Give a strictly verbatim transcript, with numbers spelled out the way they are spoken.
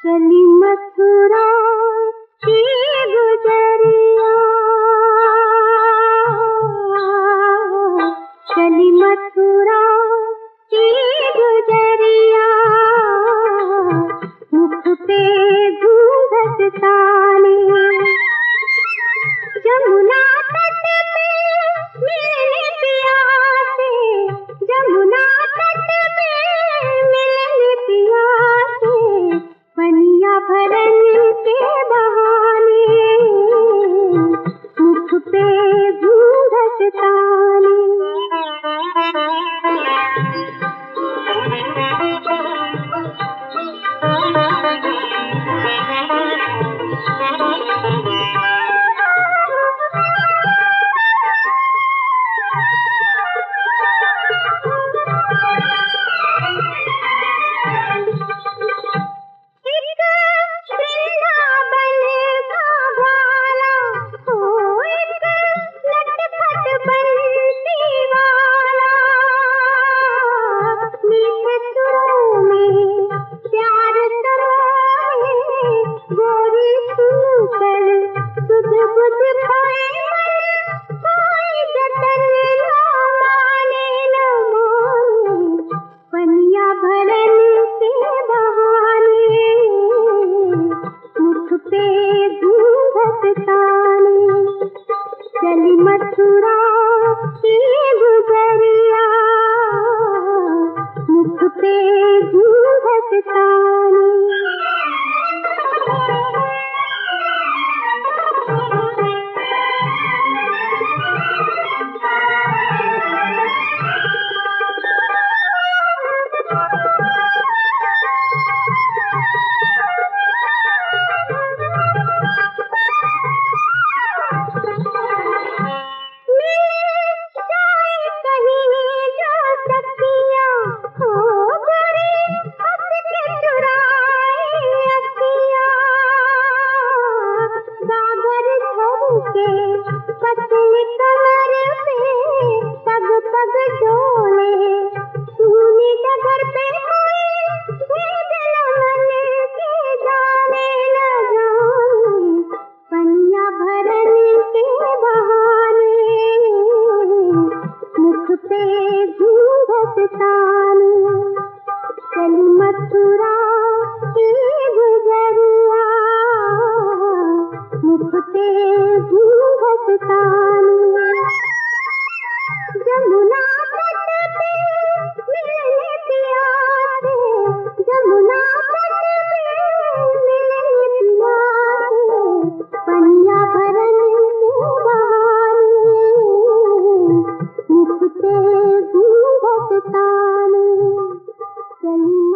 चली मथुरा की गुजरिया, चली मथुरा की गुजरिया, मुख पे घूंघट ताने, जमुना तट पे मिलने प्यासे, जमुना तट पे मिलने प्यासे, पनिया भरन के बहाने, मुख पे घूंघट ताने। चली मथुरा की गुजरिया, मुख पे घूंघट ताने। पतली कमर पे पग पग डोले, सुनी डगर पे कोई भेद न मन के जाने न जाने, पनिया भरन के बहाने, मुख पे घूंघट ताने। चली मथुरा की गुजरिया, मुख पे घूंघट ताने, जमुना तट पे मिलने प्यासे, जमुना तट पे मिलने प्यासे, पनिया भरन के बहाने, मुख पे घूंघट ताने। चली